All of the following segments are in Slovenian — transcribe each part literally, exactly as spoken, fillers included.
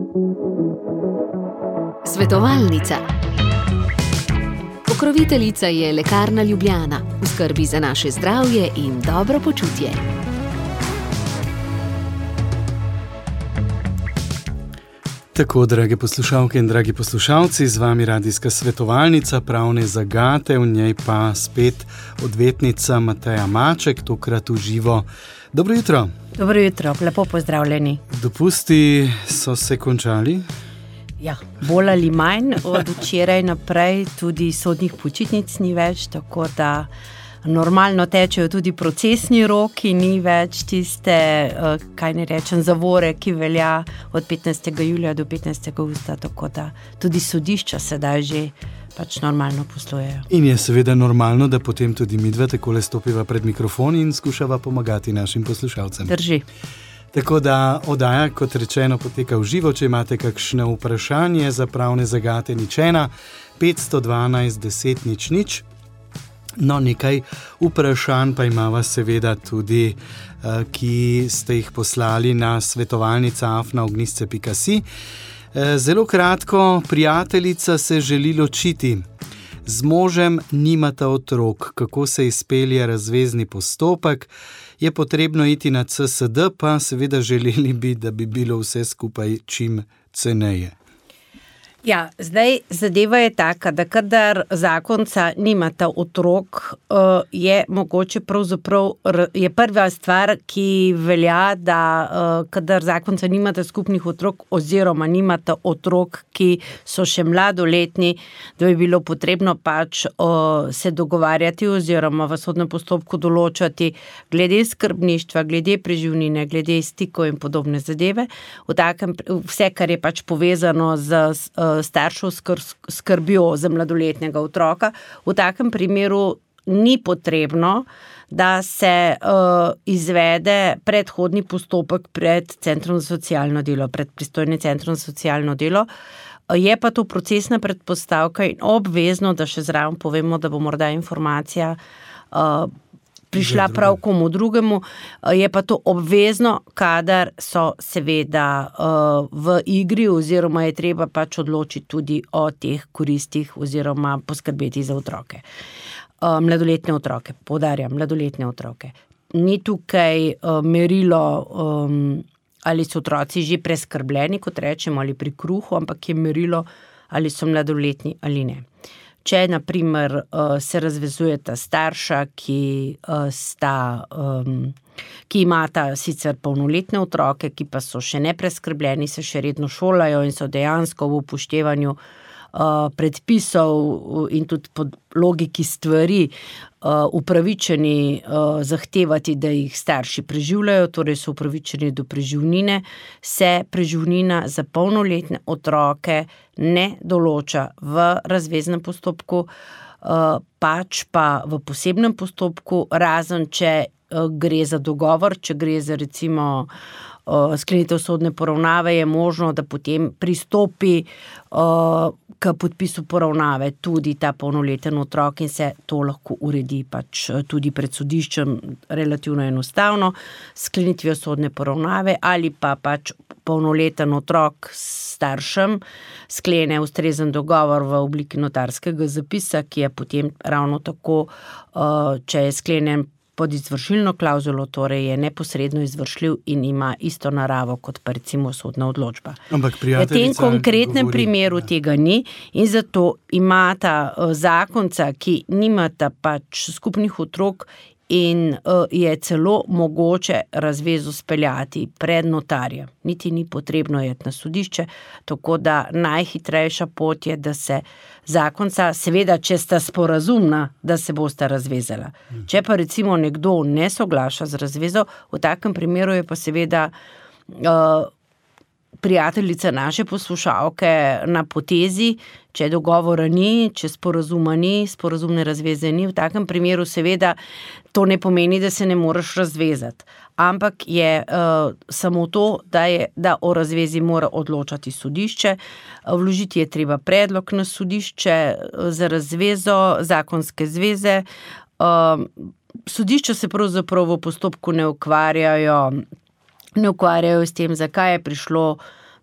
Svetovalnica. Pokroviteljica je Lekarna Ljubljana, v skrbi za naše zdravje in dobro počutje. Tako, drage poslušalke in dragi poslušalci, z vami radijska svetovalnica Pravne zagate, v njej pa spet odvetnica Mateja Maček, tokrat v živo. Dobro jutro. Dobro jutro, lepo pozdravljeni. Dopusti so se končali? Ja, bolj ali manj, od včeraj naprej tudi sodnih počitnic ni več, tako da normalno tečejo tudi procesni roki, ni več tiste, kaj ne rečem, zavore, ki velja od petnajstega julija do petnajstega avgusta, tako da tudi sodišča sedaj že pač normalno poslujejo. In je seveda normalno, da potem tudi midva takole stopiva pred mikrofon in skušava pomagati našim poslušalcem. Drži. Tako da oddaja, kot rečeno, poteka v živo. Če imate kakšno vprašanje za Pravne zagate, nič ena, petsto dvanajst deset nič nič. No, nekaj vprašanj pa imava seveda tudi, ki ste jih poslali na svetovalnica afna ognjišče pika si. Zelo kratko, prijateljica se želi ločiti. Z možem nimata otrok. Kako se izpelje razvezni postopek? Je potrebno iti na C S D, pa seveda želeli bi, da bi bilo vse skupaj čim ceneje. Ja, zdaj zadeva je taka, da kadar zakonca nimata otrok, je mogoče pravzaprav, je prva stvar, ki velja, da kadar zakonca nimata skupnih otrok oziroma nimata otrok, ki so še mladoletni, da bi bilo potrebno pač se dogovarjati oziroma v sodnem postopku določati glede skrbništva, glede preživnine, glede stikov in podobne zadeve. V takem, vse, kar je pač povezano z staršev skrbjo za mladoletnega otroka. V takem primeru ni potrebno, da se uh, izvede predhodni postopek pred Centrom za socialno delo, pred pristojnim Centrom za socialno delo. Je pa to procesna predpostavka in obvezno, da še zraven povemo, da bo morda informacija uh, prišla prav komu drugemu, je pa to obvezno, kadar so seveda uh, v igri oziroma je treba pač odločiti tudi o teh koristih oziroma poskrbeti za otroke. Uh, mladoletne otroke, poudarjam, mladoletne otroke. Ni tukaj uh, merilo, um, ali so otroci že preskrbljeni, kot rečemo, ali pri kruhu, ampak je merilo, ali so mladoletni ali ne. Če, na primer, se razvezujeta starša, ki sta, ki imata sicer polnoletne otroke, ki pa so še nepreskrbljeni, se še redno šolajo in so dejansko v upoštevanju predpisov in tudi po logiki stvari upravičeni zahtevati, da jih starši preživljajo, torej so upravičeni do preživnine, se preživnina za polnoletne otroke ne določa v razveznem postopku, pač pa v posebnem postopku, razen če gre za dogovor, če gre za recimo sklenitev sodne poravnave, je možno, da potem pristopi k podpisu poravnave tudi ta polnoleten otrok in se to lahko uredi pač tudi pred sodiščem relativno enostavno, sklenitvijo sodne poravnave ali pa pač polnoleten otrok s staršem sklene ustrezen dogovor v obliki notarskega zapisa, ki je potem ravno tako, če je sklenjen pod izvršilno klauzulo, torej je neposredno izvršljiv in ima isto naravo kot pa recimo sodna odločba. Ampak v tem konkretnem govori, primeru ja. Tega ni in zato imata zakonca, ki nimata pač skupnih otrok in uh, je celo mogoče razvezo speljati pred notarjem. Niti ni potrebno jeti na sodišče, tako da najhitrejša pot je, da se zakonca, seveda, če sta sporazumna, da se bosta razvezala. Hmm. Če pa recimo nekdo ne soglaša z razvezo, v takem primeru je pa seveda uh, prijateljica naše poslušalke na potezi, če dogovora ni, če sporazuma ni, sporazumne razveze ni, v takem primeru seveda to ne pomeni, da se ne moreš razvezati. Ampak je uh, samo to, da, je, da o razvezi mora odločati sodišče. Vložiti je treba predlog na sodišče za razvezo, zakonske zveze. Uh, sodišča se pravzaprav v postopku ne ukvarjajo, ne ukvarjajo s tem, zakaj je prišlo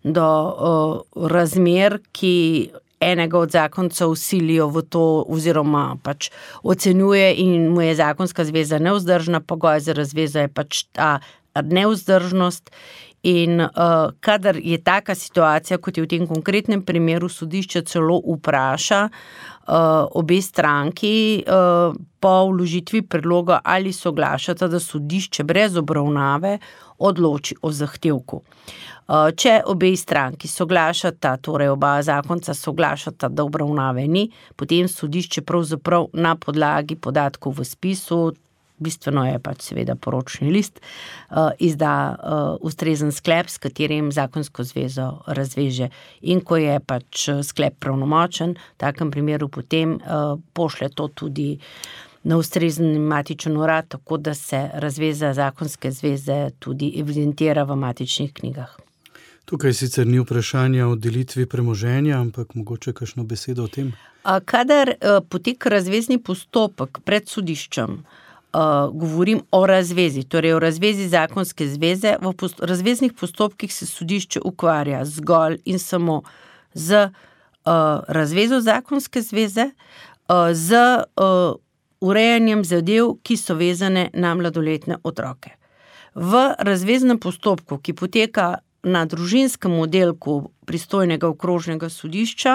do uh, razmer, ki enega od zakoncev silijo v to, oziroma pač ocenjuje in mu je zakonska zveza nevzdržna, pogoj za razvezo je pač ta nevzdržnost. In uh, kadar je taka situacija, kot je v tem konkretnem primeru, sodišče celo vpraša uh, obe stranki uh, po vložitvi predloga, ali soglašata, da sodišče brez obravnave odloči o zahtevku. Uh, če obe stranki soglašata, torej oba zakonca soglašata, da obravnave ni, potem sodišče pravzaprav na podlagi podatkov v spisu, bistveno je pač seveda poročni list, uh, izda uh, ustrezen sklep, s katerim zakonsko zvezo razveže. In ko je pač sklep pravnomočen, v takem primeru potem uh, pošlje to tudi na ustrezen matičen urad, tako da se razveza zakonske zveze tudi evidentira v matičnih knjigah. Tukaj sicer ni vprašanja o delitvi premoženja, ampak mogoče kakšno besedo o tem? Uh, kadar uh, poteka razvezni postopek pred sodiščem, Uh, govorim o razvezi, torej o razvezi zakonske zveze. V post- razveznih postopkih se sodišče ukvarja zgolj in samo z uh, razvezo zakonske zveze, uh, z uh, urejanjem zadev, ki so vezane na mladoletne otroke. V razveznem postopku, ki poteka na družinskem oddelku pristojnega okrožnega sodišča,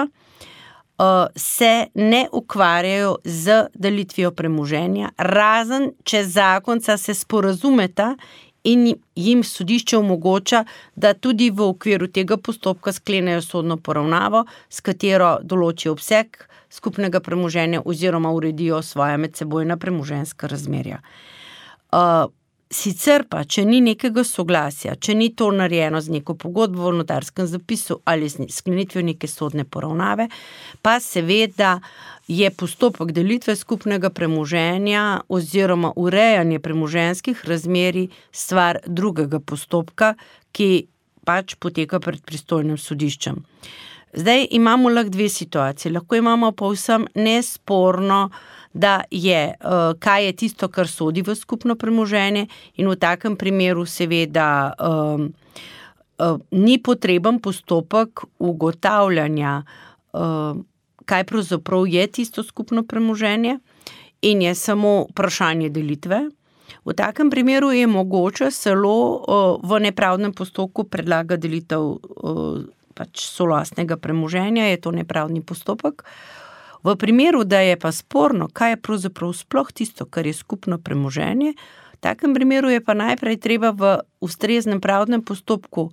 se ne ukvarjajo z delitvijo premoženja, razen če zakonca se sporazumeta in jim sodišče omogoča, da tudi v okviru tega postopka sklenejo sodno poravnavo, s katero določijo obseg skupnega premoženja oziroma uredijo svoja medsebojna premoženjska razmerja. Uh, Sicer pa, če ni nekega soglasja, če ni to narejeno z neko pogodbo v notarskem zapisu ali z sklenitvijo neke sodne poravnave, pa seveda je postopek delitve skupnega premoženja oziroma urejanje premoženjskih razmerij stvar drugega postopka, ki pač poteka pred pristojnim sodiščem. Zdaj imamo lahko dve situaciji. Lahko imamo povsem nesporno, da je, kaj je tisto, kar sodi v skupno premoženje, in v takem primeru seveda um, um, ni potreben postopek ugotavljanja, um, kaj pravzaprav je tisto skupno premoženje in je samo vprašanje delitve. V takem primeru je mogoče celo uh, v nepravdnem postopku predlaga delitev uh, pač solastnega premoženja, je to nepravdni postopek. V primeru, da je pa sporno, kaj je pravzaprav sploh tisto, kar je skupno premoženje, v takem primeru je pa najprej treba v ustreznem pravdnem postopku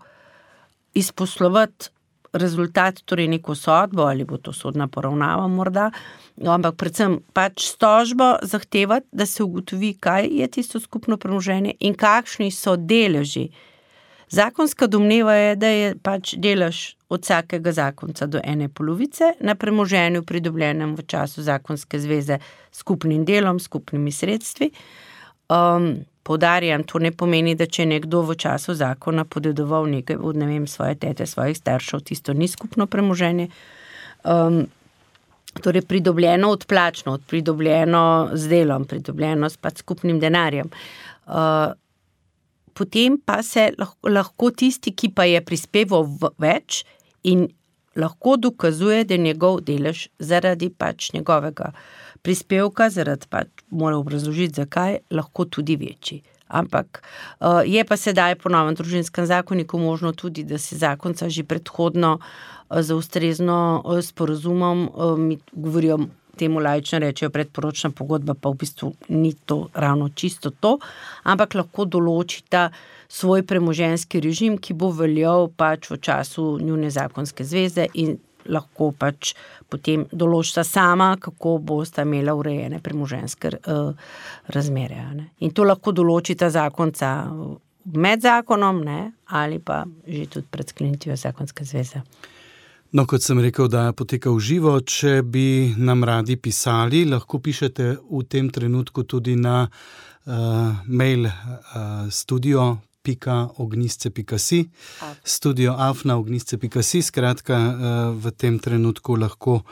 izposlovati rezultat, torej neko sodbo, ali bo to sodna poravnava morda, ampak predvsem pač s tožbo zahtevati, da se ugotovi, kaj je tisto skupno premoženje in kakšni so deleži. Zakonska domneva je, da je pač delež od vsakega zakonca do ene polovice na premoženju pridobljenem v času zakonske zveze skupnim delom, skupnimi sredstvi. Um, poudarjam, to ne pomeni, da če nekdo v času zakona podedoval nekaj od, ne vem, svoje tete, svojih staršev, tisto ni skupno premoženje. Um, torej pridobljeno odplačno, pridobljeno z delom, pridobljeno s pač skupnim denarjem. Uh, Potem pa se lahko, lahko tisti, ki pa je prispeval več in lahko dokazuje, da je njegov delež zaradi pač njegovega prispevka, zaradi pač mora obrazložiti, zakaj, lahko tudi večji. Ampak uh, je pa sedaj po novem družinskem zakoniku možno tudi, da se zakonca že predhodno uh, za ustrezno uh, sporazumom, uh, mi govorijo, temu laično rečejo predporočna pogodba, pa v bistvu ni to ravno čisto to, ampak lahko določita svoj premoženjski režim, ki bo veljal pač v času njune zakonske zveze in lahko pač potem določita sama, kako bosta imela urejene premoženjske uh, razmere. Ne? In to lahko določita zakonca med zakonom, ne? Ali pa že tudi pred sklenitvijo zakonske zveze. No, kot sem rekel, da poteka v živo, če bi nam radi pisali, lahko pišete v tem trenutku tudi na uh, mail uh, studio pika ognjisce pika si, studio afna ognjisce pika si, skratka uh, v tem trenutku lahko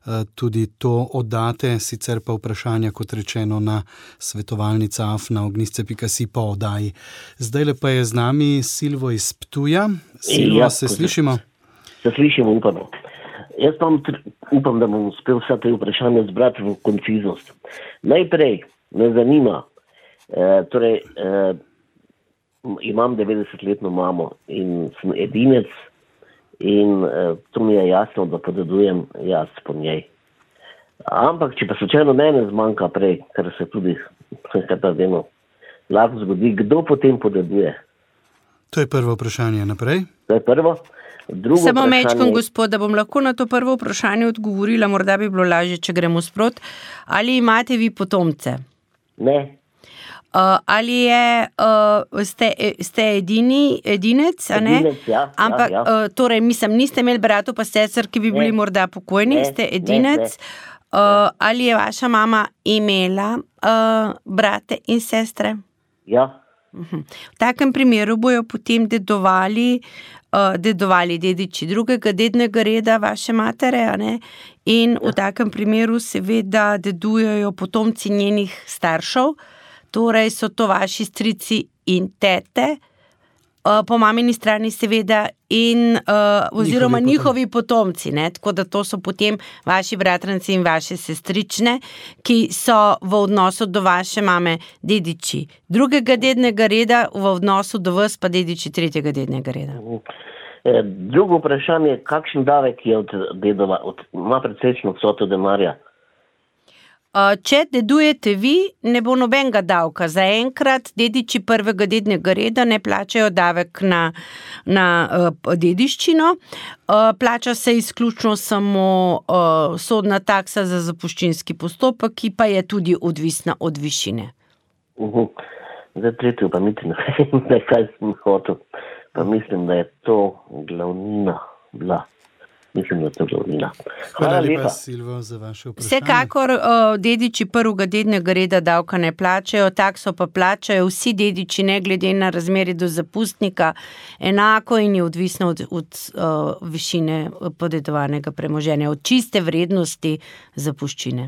tudi to oddate, sicer pa vprašanja, kot rečeno, na svetovalnica afna ognjišče pika si po oddaji. Zdaj pa je z nami Silvo iz Ptuja. Silvo, ja, se slišimo? Se slišimo, upamo. Jaz pa upam, da bom uspel vsa te vprašanja zbrati v konciznost. Najprej me zanima, eh, torej, eh, imam devetdesetletno mamo in sem edinec in eh, to mi je jasno, da podedujem jaz po njej. Ampak, če pa slučajno mene zmanjka prej, kar se tudi kar vemo, lahko zgodi, kdo potem podeduje? To je prvo vprašanje. Naprej? To je prvo. Drugo Samo vprašanje... mečkom, gospod, da bom lahko na to prvo vprašanje odgovorila, morda bi bilo lažje, če gremo sprot. Ali imate vi potomce? Ne. Uh, ali je, uh, ste, ste edini, edinec, a ne? Edinec, ja. Ampak, ja, ja. Uh, torej, mislim, niste imeli bratov pa sester, ki bi bili ne. morda pokojni, Ne, ste edinec. ne, ne. Uh, ali je vaša mama imela uh, brate in sestre? Ja. Uh-huh. V takem primeru bojo potem dedovali, uh, dedovali dediči drugega dednega reda vaše matere, a ne? In ja. V takem primeru seveda dedujejo potomci njenih staršev, torej so to vaši strici in tete, uh, po mamini strani seveda, in uh, oziroma njihovi, njihovi potomci, ne? Tako da to so potem vaši bratranci in vaše sestrične, ki so v odnosu do vaše mame dediči drugega dednega reda, v odnosu do vas pa dediči tretjega dednega reda. E, drugo vprašanje, kakšen davek je od dedova, od, ima precejšno vsoto denarja? Uh, če dedujete vi, ne bo nobenega davka. Zaenkrat dediči prvega dednega reda ne plačajo davek na, na uh, dediščino. Uh, plača se izključno samo uh, sodna taksa za zapuščinski postopek, ki pa je tudi odvisna od višine. Uh-huh. Zdaj tretjo pa niti ne vem, kaj sem hotel. Pa mislim, da je to glavnina bila. Mislim, da je to glavnina. Hvala, Hvala lepa, Silvo, za vaše vprašanje. Vsekakor uh, dediči prvega dednega reda davka ne plačajo, takso pa plačajo vsi dediči, ne glede na razmerje do zapustnika, enako in je odvisno od, od uh, višine podedovanega premoženja, od čiste vrednosti zapuščine.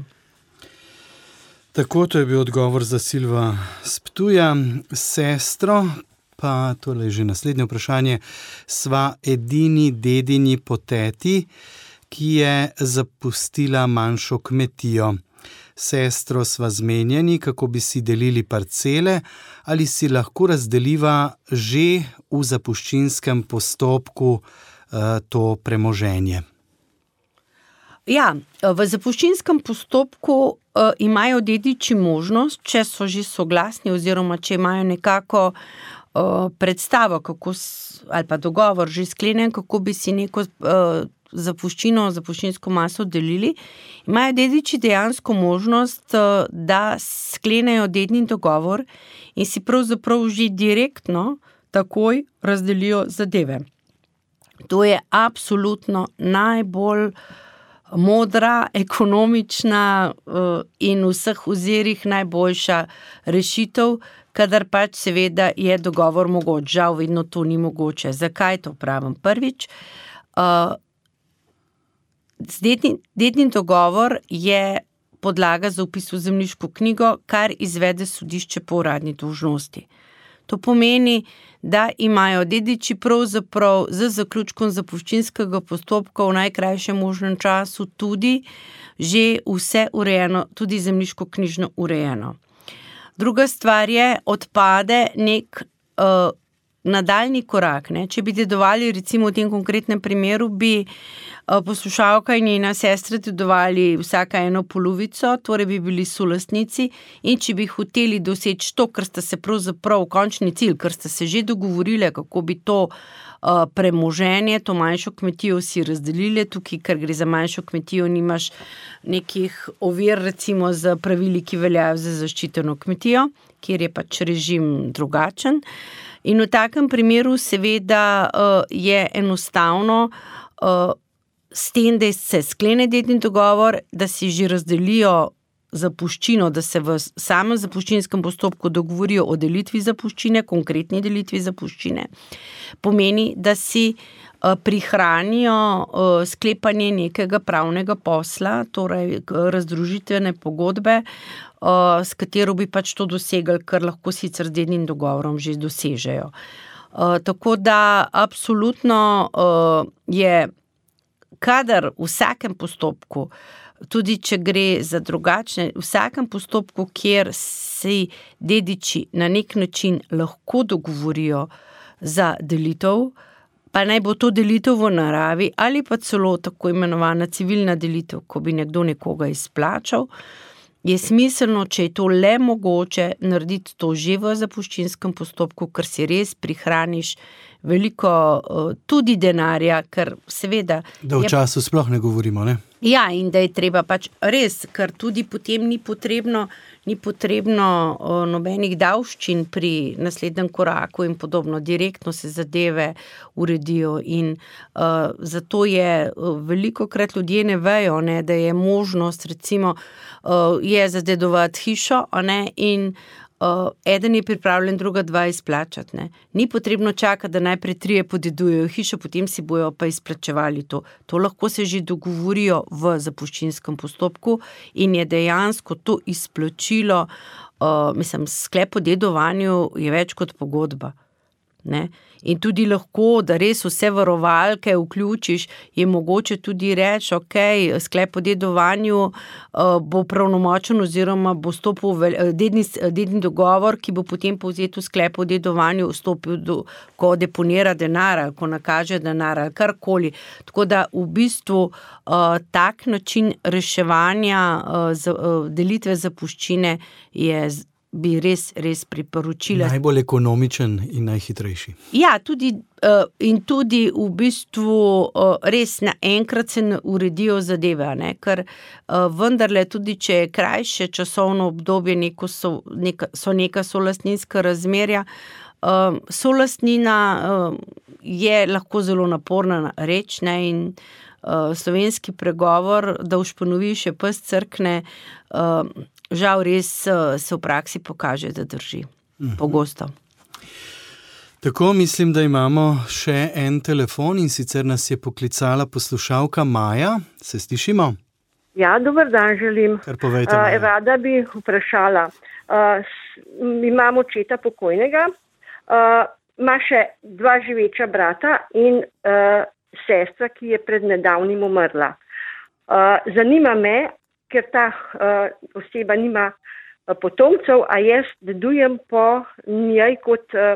Tako, to je bil odgovor za Silva s Ptuja. Sestro, pa tole je že naslednje vprašanje. Sva edini dedini po teti, ki je zapustila manjšo kmetijo. Sestro sva zmenjeni, kako bi si delili parcele, ali si lahko razdeliva že v zapuščinskem postopku uh, to premoženje. Ja, v zapuščinskem postopku uh, imajo dediči možnost, če so že soglasni oziroma če imajo nekako uh, predstavo, kako, ali pa dogovor že sklenjen, kako bi si neko uh, zapuščino, zapuščinsko maso delili, imajo dediči dejansko možnost, uh, da sklenejo dedni dogovor in si pravzaprav že direktno takoj razdelijo zadeve. To je absolutno najbolj modra, ekonomična in v vseh ozirih najboljša rešitev, kadar pač seveda je dogovor mogoč. Žal vedno to ni mogoče. Zakaj to pravim? Prvič, dedni, dedni dogovor je podlaga za vpis v zemljiško knjigo, kar izvede sodišče po uradni dolžnosti. To pomeni, da imajo dediči pravzaprav z zaključkom zapuščinskega postopka v najkrajšem možnem času tudi že vse urejeno, tudi zemljiško-knjižno urejeno. Druga stvar je, odpade nek uh, nadaljni korak. Ne? Če bi dedovali, recimo v tem konkretnem primeru, bi uh, poslušalka in njena sestra dedovali vsaka eno polovico, torej bi bili solastnici, in če bi hoteli doseči to, kar sta se pravzaprav končni cilj, kar sta se že dogovorile, kako bi to uh, premoženje, to manjšo kmetijo si razdelile, tukaj, ker gre za manjšo kmetijo, nimaš nekih ovir, recimo z pravili, ki veljajo za zaščiteno kmetijo, kjer je pač režim drugačen. In v takem primeru seveda uh, je enostavno uh, s tem, da se sklene dedni dogovor, da si že razdelijo zapuščino, da se v samem zapuščinskem postopku dogovorijo o delitvi zapuščine, konkretni delitvi zapuščine, pomeni, da si prihranijo sklepanje nekega pravnega posla, torej razdružitvene pogodbe, s katero bi pač to dosegli, kar lahko sicer z dednim dogovorom že dosežejo. Tako da absolutno je, kadar v vsakem postopku, tudi če gre za drugačne, v vsakem postopku, kjer si dediči na nek način lahko dogovorijo za delitev, pa naj bo to delitev v naravi ali pa celo tako imenovana civilna delitev, ko bi nekdo nekoga izplačal, je smiselno, če je to le mogoče, narediti to že v zapuščinskem postopku, ker si res prihraniš veliko tudi denarja, ker seveda... Da v času je... sploh ne govorimo, ne? Ja, in da je treba pač res, ker tudi potem ni potrebno, ni potrebno o, nobenih davščin pri naslednjem koraku in podobno, direktno se zadeve uredijo in uh, zato je veliko krat ljudje ne vejo, ne, da je možnost recimo uh, je zadedovati hišo, a ne, in Uh, eden je pripravljen, druga dva izplačati. Ne. Ni potrebno čakati, da najprej trije podedujejo hišo, potem si bojo pa izplačevali to. To lahko se že dogovorijo v zapuščinskem postopku in je dejansko to izplačilo, uh, mislim, sklep o dedovanju je več kot pogodba. Ne. In tudi lahko, da res vse varovalke vključiš, je mogoče tudi reči, ok, sklep o dedovanju uh, bo pravnomočen oziroma bo stopil vel, dedni, dedni dogovor, ki bo potem povzet v sklep o dedovanju stopil, do, ko deponira denar, ko nakaže denar ali karkoli. Tako da v bistvu uh, tak način reševanja uh, z, uh, delitve zapuščine je bi res, res priporočila. Najbolj ekonomičen in najhitrejši. Ja, tudi in tudi v bistvu res naenkrat se uredijo zadeve, ne? Ker vendarle tudi, če je krajše časovno obdobje, neko so, neka, so neka solastninska razmerja, solastnina je lahko zelo naporna reč, ne? In slovenski pregovor, da ušponoviš je pes crkne, žal res se v praksi pokaže, da drži. Pogosto. Tako, mislim, da imamo še en telefon in sicer nas je poklicala poslušalka Maja. Se slišimo? Ja, dober dan želim. Kar povejte, Maja. Uh, rada bi vprašala. Uh, imam očeta pokojnega, uh, ima še dva živeča brata in uh, sestra, ki je pred nedavnim umrla. Uh, zanima me, ker ta uh, oseba nima uh, potomcev, a jaz dedujem po njej kot uh,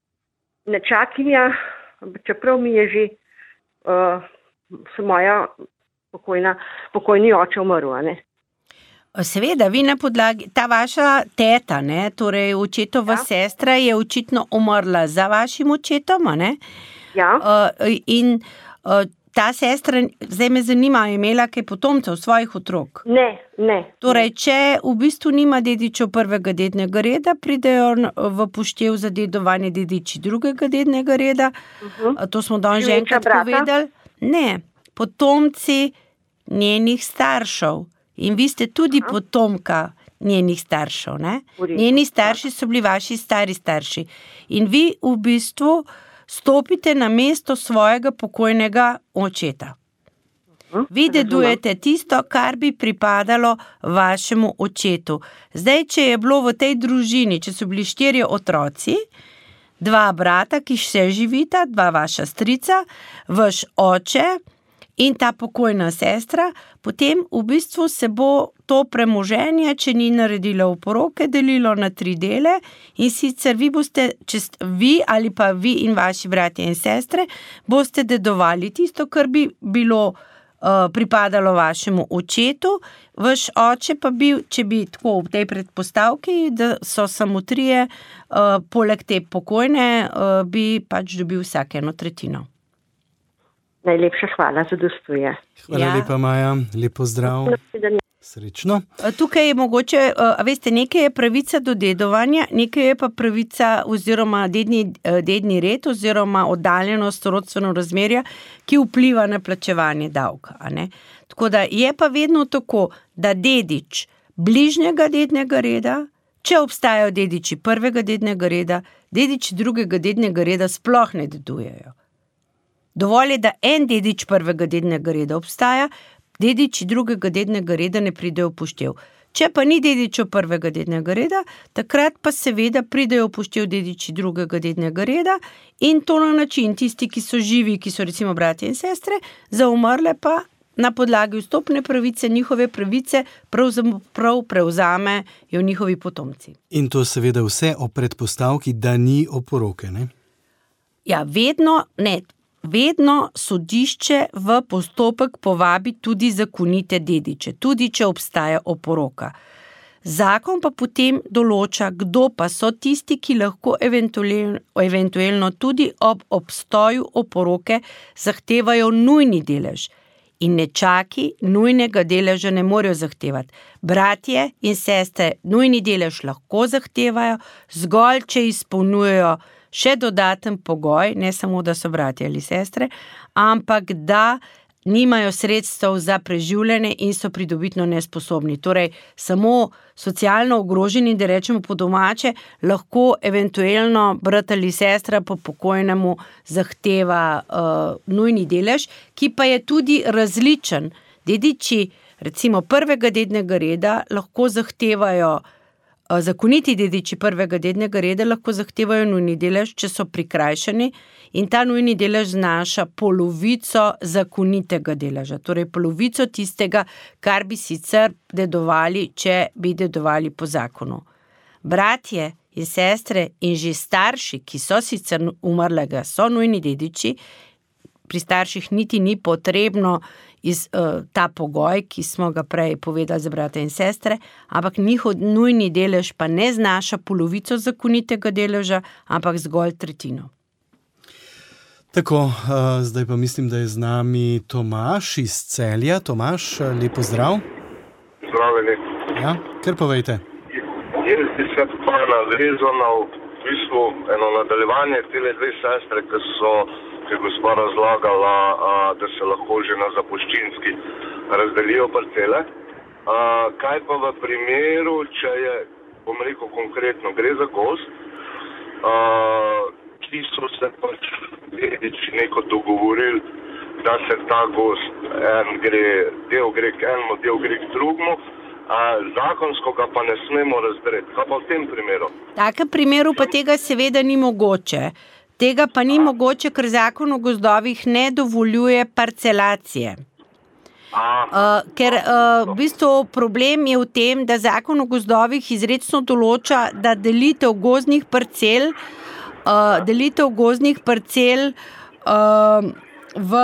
nečakinja, čeprav mi je že uh, moja pokojna, pokojni oče umrl, ne? Seveda, vi na podlagi, ta vaša teta, ne, torej očetova ja. Sestra je očitno umrla za vašim očetom, ne? Ja. Uh, in uh, ta sestra, zdaj me zanima, je imela kaj potomcev, svojih otrok? Ne, ne. Torej, če v bistvu nima dedičev prvega dednega reda, pridejo v poštev za dedovanje dediči drugega dednega reda. Uh-huh. To smo danes že enkrat povedali. Ne, potomci njenih staršev. In vi ste tudi uh-huh. potomka njenih staršev, ne? Njeni starši so bili vaši stari starši. In vi v bistvu stopite na mesto svojega pokojnega očeta. Vi dedujete tisto, kar bi pripadalo vašemu očetu. Zdaj, če je bilo v tej družini, če so bili štirje otroci, dva brata, ki še živita, dva vaša strica, vaš oče in ta pokojna sestra, potem v bistvu se bo to premoženje, če ni naredila oporoke, delilo na tri dele in sicer vi boste, če vi ali pa vi in vaši bratje in sestre, boste dedovali tisto, kar bi bilo uh, pripadalo vašemu očetu, vaš oče pa bil, če bi tako v tej predpostavki, da so samo trije, uh, poleg te pokojne, uh, bi pač dobil vsake eno tretjino. Najlepša hvala, zadostuje. Hvala ja. lepa, Maja. Lepo zdrav. Srečno. Tukaj je mogoče, a veste, nekaj je pravica do dedovanja, nekaj je pa pravica oziroma dedni, dedni red oziroma oddaljenost rodstveno razmerja, ki vpliva na plačevanje davka. A ne? Tako da je pa vedno tako, da dedič bližnjega dednega reda, če obstajajo dediči prvega dednega reda, dediči drugega dednega reda sploh ne dedujejo. Dovolj je, da en dedič prvega dednega reda obstaja, dediči drugega dednega reda ne pridejo v poštev. Če pa ni dedičev prvega dednega reda, takrat pa seveda pridejo v poštev dediči drugega dednega reda in to na način tisti, ki so živi, ki so recimo bratje in sestre, za umrle pa na podlagi vstopne pravice, njihove pravice prav prevzamejo njihovi potomci. In to seveda vse o predpostavki, da ni oporoke, ne? Ja, vedno, ne, vedno sodišče v postopek povabi tudi zakonite dediče, tudi če obstaja oporoka. Zakon pa potem določa, kdo pa so tisti, ki lahko eventualno, eventualno tudi ob obstoju oporoke zahtevajo nujni delež. In nečaki nujnega deleža ne morejo zahtevati. Bratje in sestre nujni delež lahko zahtevajo, zgolj če izpolnjujejo še dodaten pogoj, ne samo, da so bratje ali sestre, ampak da nimajo sredstev za preživljanje in so pridobitno nesposobni. Torej, samo socialno ogroženi, da rečemo po domače, lahko eventualno brat ali sestra po pokojnemu zahteva uh, nujni delež, ki pa je tudi različen. Dediči, recimo prvega dednega reda, lahko zahtevajo Zakoniti dediči prvega dednega reda lahko zahtevajo nujni delež, če so prikrajšani in ta nujni delež znaša polovico zakonitega deleža, torej polovico tistega, kar bi sicer dedovali, če bi dedovali po zakonu. Bratje in sestre in že starši, ki so sicer umrlega, so nujni dediči, pri starših niti ni potrebno iz uh, ta pogoj, ki smo ga prej povedali za brate in sestre, ampak njihov nujni delež pa ne znaša polovico zakonitega deleža, ampak zgolj tretjino. Tako, uh, zdaj pa mislim, da je z nami Tomaž iz Celja. Tomaž, lepo zdrav. Zdravljeni. Ja, kar povejte. Jaz bi se pa navezal na v bistvu eno nadaljevanje tele dve sestre, ki so ki je gospa razlagala, a, da se lahko že na zapuščinski razdelijo parcele. A, kaj pa v primeru, če je, bom rekel konkretno, gre za gozd, a, ki so se pač dediči neko dogovorili, da se ta gozd en gre, del gre k enemu, del gre k drugemu, a zakonsko ga pa ne smemo razdreti. Kaj pa v tem primeru? V takem primeru pa tega seveda ni mogoče. Tega pa ni mogoče, ker zakon o gozdovih ne dovoljuje parcelacije. Uh, ker uh, v bistvu problem je v tem, da zakon o gozdovih izrecno določa, da delitev gozdnih parcel, uh, delitev gozdnih parcel uh, v,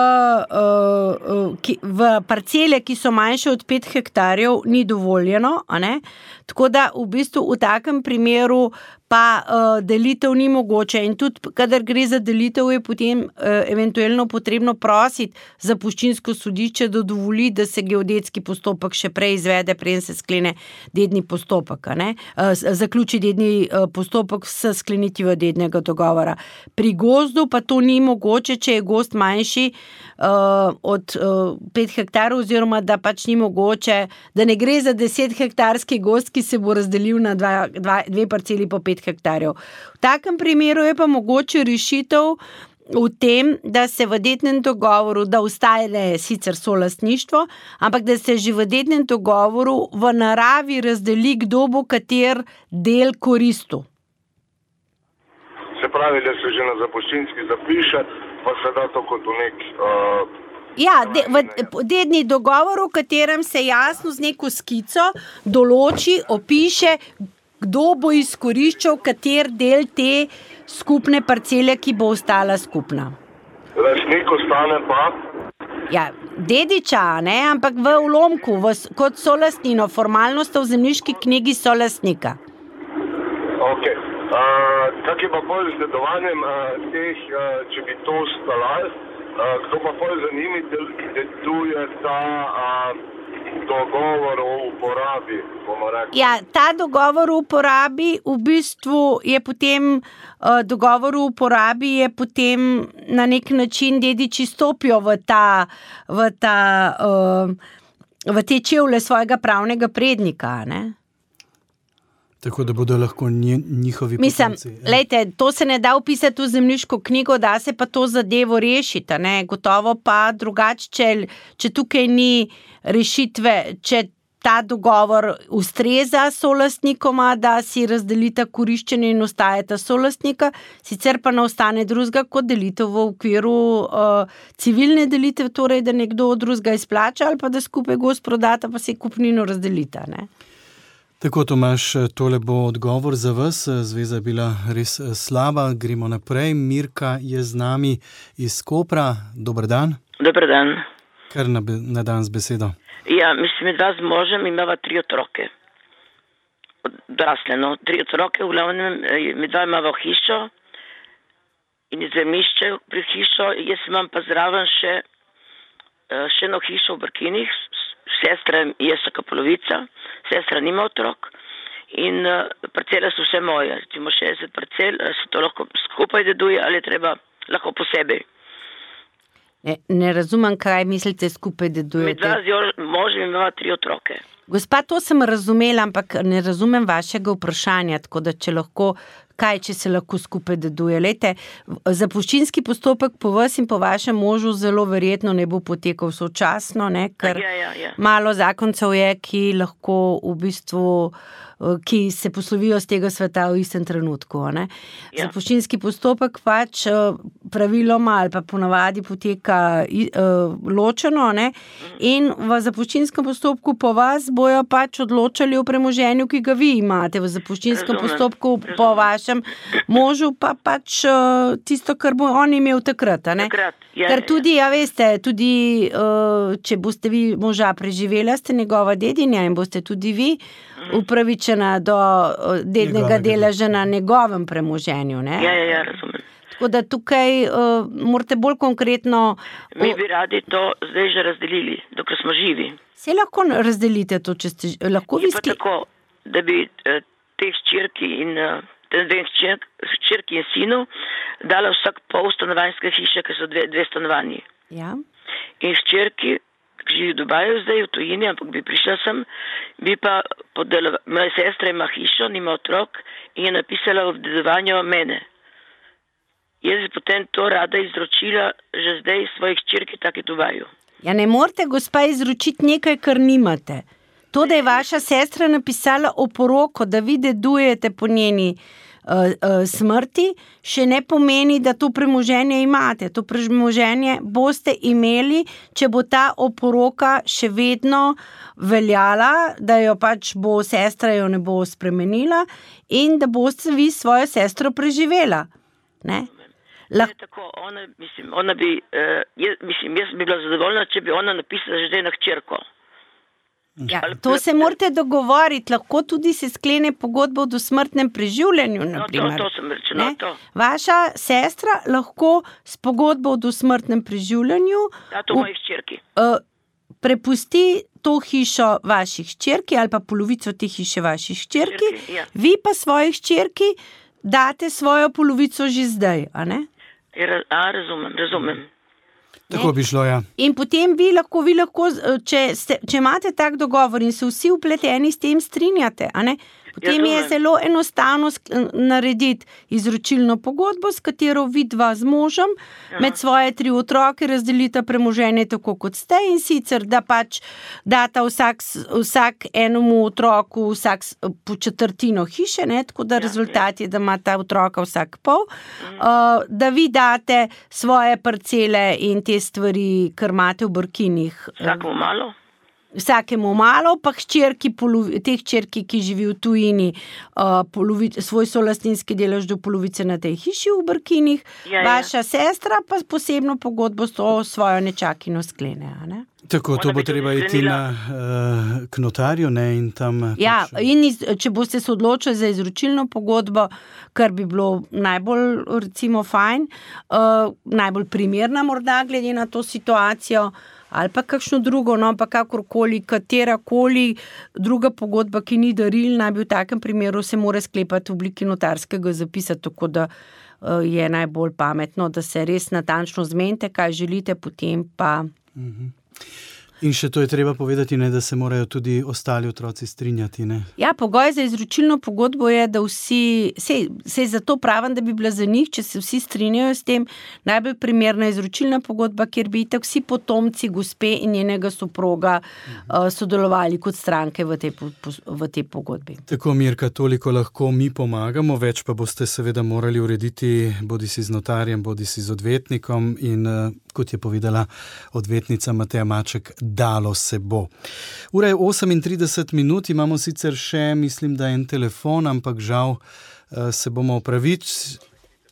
uh, ki, v parcele, ki so manjše od pet hektarjev, ni dovoljeno, a ne? Tako da v bistvu v takem primeru pa uh, delitev ni mogoče in tudi, kadar gre za delitev, je potem uh, eventualno potrebno prositi zapuščinsko sodišče, da dovoli, da se geodetski postopek še prej izvede, preden se sklene dedni postopek, ne? Uh, zaključi dedni uh, postopek s sklenitvijo dednega dogovora. Pri gozdu pa to ni mogoče, če je gozd manjši uh, od uh, pet hektarov, oziroma da pač ni mogoče, da ne gre za deset hektarski gozd, ki se bo razdelil na dva, dva, dve parceli po pet hektarjev. V takem primeru je pa mogoče rešitev v tem, da se v dednem dogovoru, da ostane sicer solastništvo, ampak da se že v dednem dogovoru v naravi razdeli, kdo bo kater del koristil. Se pravi, da se že na zapuščinski zapiše, pa se da to kot v nek... Uh... Ja, de, v dedni dogovor, v katerem se jasno z neko skico določi, opiše, kdo bo izkoriščal kater del te skupne parcele, ki bo ostala skupna. Lastnik ostane pa? Ja, dediča, ne, ampak v ulomku, v, kot solastnino, formalno sta v zemljiški knjigi solastnika. Ok. Uh, kak je pa pol z dedovanjem uh, teh, uh, če bi to stalal, uh, kdo pa pol za njimi deduje ta... Uh, dogovor o uporabi, bomo rekli. Ja, ta dogovor o uporabi v bistvu je potem, uh, dogovor o uporabi je potem na nek način dediči stopijo v ta, v ta uh, v te čevlje svojega pravnega prednika, ne? Tako da bodo lahko njihovi Mislim, potomci. Ja. lejte, to se ne da upisati v zemljiško knjigo, da se pa to zadevo rešita, ne? Gotovo pa drugače, če, če tukaj ni rešitve, če ta dogovor ustreza solastnikoma, da si razdelita koriščenje in ostajata solastnika, sicer pa ne ostane drugega kot delitev v okviru uh, civilne delitve, torej da nekdo od drugega izplača ali pa da skupaj gozd prodata, pa se kupnino razdelita, ne? Tako, Tomaž, tole bo odgovor za vas. Zveza je bila res slaba. Gremo naprej. Mirka je z nami iz Kopra. Dober dan. Dober dan. Kar na, na dan z besedo. Ja, mislim, dva z možem imava tri otroke. Odrasle, no. Tri otroke, v glavnem, mi dva imava hišo in zemljišče pri hišo. Jaz imam pa zraven še, še eno hišo v Brkinih. Sestra je vsaka polovica, sestra nima otrok in uh, parcele so vse moje. Recimo šestdeset parcel, se to lahko skupaj deduje ali treba lahko posebej. Ne, ne razumem, kaj mislite skupaj dedujete. Med dva z možem imava tri otroke. Gospa, to sem razumela, ampak ne razumem vašega vprašanja, tako da če lahko, kaj, če se lahko skupaj deduje. Lejte, zapuščinski postopek po vas in po vašem možu zelo verjetno ne bo potekal sočasno, ne, ker ja, ja, ja. malo zakoncev je, ki lahko v bistvu, ki se poslovijo z tega sveta v istem trenutku, ne. Ja. Zapuščinski postopek pač praviloma ali pa ponavadi poteka ločeno, ne, in v zapuščinskem postopku po vas bojo pač odločali o premoženju, ki ga vi imate. V zapuščinskem Razumem. postopku Razumem. po vašem možu pa pač uh, tisto, kar bo on imel takrat, a ne? Takrat, ja, Ker ja, tudi, ja veste, tudi uh, če boste vi moža preživela, ste njegova dedinja in boste tudi vi upravičena do uh, dednega Njegovega deleža na njegovem premoženju, ne? Ja, ja, ja, razumem. Tako da tukaj uh, morate bolj konkretno... Mi bi radi to zdaj že razdelili, dokler smo živi. Se lahko razdelite to, če ste... Lahko vi Je pa skli... tako, da bi eh, te hčerki in eh, te dve hčer, hčerki in sinu dala vsak pol stanovanjske hiše, ker so dve, dve stanovanji. Ja. In hčerki, ki živi v Dubaju zdaj, v tujini, ampak bi prišla sem, bi pa podelila, moja sestra ima hišo, nima otrok in je napisala v dedovanju mene. Jaz bi potem to rada izročila že zdaj svojih hčerki, tako v Dubaju. Ja, ne morete, gospa, izročiti nekaj, kar nimate. To, da je vaša sestra napisala oporoko, da vi dedujete po njeni uh, uh, smrti, še ne pomeni, da to premoženje imate. To premoženje boste imeli, če bo ta oporoka še vedno veljala, da jo pač bo sestra jo ne bo spremenila in da boste vi svojo sestro preživela. Ne? Lah... Tako, ona, mislim, ona bi, uh, jaz, mislim, jaz bi bila zadovoljna, če bi ona napisala že zdaj na hčerko. Ja, to se morate dogovoriti, lahko tudi se sklene pogodbo o dosmrtnem preživljanju, No, naprimer. to, to sem rečeno, Ne? to. Vaša sestra lahko s pogodbo o dosmrtnem preživljanju Da, to v- moji hčerki. uh, prepusti to hišo vaših hčerki ali pa polovico te hiše vaših hčerki, Hčerki, ja. vi pa svoji hčerki date svojo polovico že zdaj, a ne? Ja, raz- A, razumem, razumem. Tako bi šlo, ja. In potem vi lahko, vi lahko če, ste, če imate tak dogovor in se vsi vpleteni s tem strinjate, a ne? Potem je razumem. zelo enostavno sk- narediti izročilno pogodbo, s katero vi dva z možem med svoje tri otroke razdelita premoženje tako kot ste, in sicer, da pač data vsak, s- vsak enemu otroku vsak s- po četrtino hiše, ne? Tako da rezultat je, da ima ta otroka vsak pol, uh, da vi date svoje parcele in te stvari, kar imate v Brkinih. Vsakemu malo. Vsakemu malo, pa hčerki, polovi, te hčerki, ki živi v tujini, uh, polovi, svoj solastninski delež do polovice na tej hiši v Brkinih, Ja, ja. vaša sestra pa posebno pogodbo s to svojo nečakino sklene, a ne? Tako, to Ona bo bi tudi treba iti sklenila. na uh, k notarju, ne, in tam... eh, Ja, pač, in iz, če boste se odločili za izročilno pogodbo, kar bi bilo najbolj, recimo, fajn, uh, najbolj primerna morda glede na to situacijo, ali pa kakšno drugo, no, pa kakorkoli, katerakoli druga pogodba, ki ni daril, naj bi v takem primeru se mora sklepati v obliki notarskega zapisa, tako da uh, je najbolj pametno, da se res natančno zmenite, kaj želite, potem pa... In še to je treba povedati, ne, da se morajo tudi ostali otroci strinjati. Ne? Ja, pogoj za izročilno pogodbo je, da vsi, sej, sej zato pravim, da bi bila za njih, če se vsi strinjajo s tem, najbolj primerna izročilna pogodba, kjer bi itak vsi potomci gospe in njenega soproga uh, sodelovali kot stranke v tej, v tej pogodbi. Tako, Mirka, toliko lahko mi pomagamo, več pa boste seveda morali urediti bodi si z notarjem, bodi si z odvetnikom in uh, kot je povedala odvetnica Mateja Maček, dalo se bo. Ura je osemintrideset minut, imamo sicer še, mislim, da en telefon, ampak žal se bomo opravič.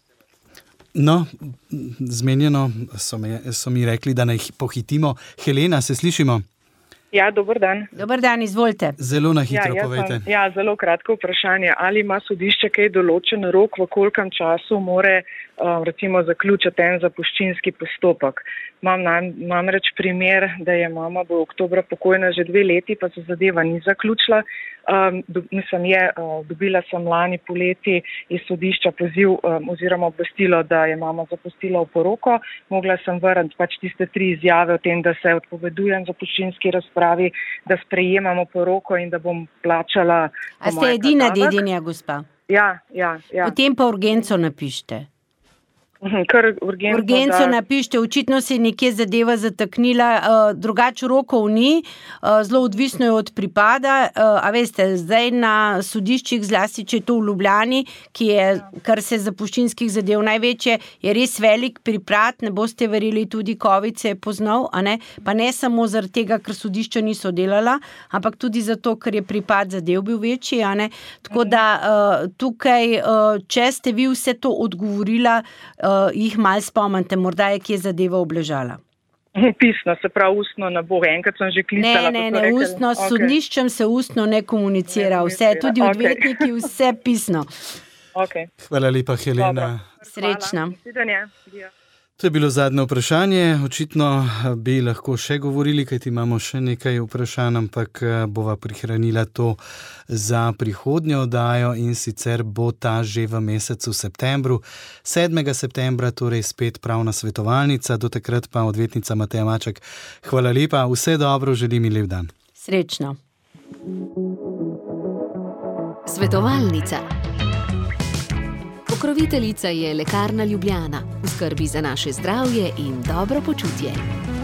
No, zmenjeno so, me, so mi rekli, da naj pohitimo. Helena, se slišimo? Ja, dober dan. Dober dan, izvolite. Zelo na hitro ja, povejte. Sem, ja, zelo kratko vprašanje. Ali ima sodišče kaj določen rok, v kolikem času more um, recimo zaključiti en zapuščinski postopek? Imam nam, namreč primer, da je mama bo oktobra pokojna že dve leti, pa se zadeva ni zaključila. Um, do, mislim, je, uh, dobila sem lani poleti iz sodišča poziv um, oziroma obvestilo, da je mama zapustila v poroko. Mogla sem vrniti pač tiste tri izjave o tem, da se odpovedujem zapuščinski razpravi, da sprejemamo poroko in da bom plačala. A ste edina dedinja, gospa? Ja, ja, ja. Potem pa urgenco napište. Kar urgenco, urgenco da... napište, očitno se je nekje zadeva zataknila, uh, drugače rokov ni, uh, zelo odvisno je od pripada, uh, a veste, zdaj na sodiščih, zlasti če je to v Ljubljani, ki je, kar se zapuščinskih zadev največje, je res velik pripad, ne boste verjeli, tudi COVID se je poznal, a ne, pa ne samo zaradi tega, ker sodišča niso delala, ampak tudi zato, ker je pripad zadev bil večji, a ne, tako da uh, tukaj, uh, če ste vi vse to odgovorila, Uh, jih malo spomnite, morda je kje zadeva obležala. Pisno, se pravi ustno ne bo, enkrat sem že klicala. Ne, ne, ne, rekel, ustno, s okay. sodniščem se ustno ne komunicira, ne vse, tudi okay. odvetniki, vse pisno. Okay. Hvala lepa, Helena. Dobro. Srečno. Hvala. To je bilo zadnje vprašanje, očitno bi lahko še govorili, kajti imamo še nekaj vprašanj, ampak bova prihranila to za prihodnjo oddajo in sicer bo ta že v mesecu septembru. sedmega septembra, torej spet pravna svetovalnica, do takrat pa odvetnica Mateja Maček. Hvala lepa, vse dobro, želim in lep dan. Srečno. Svetovalnica. Pokroviteljica je Lekarna Ljubljana, v skrbi za naše zdravje in dobro počutje.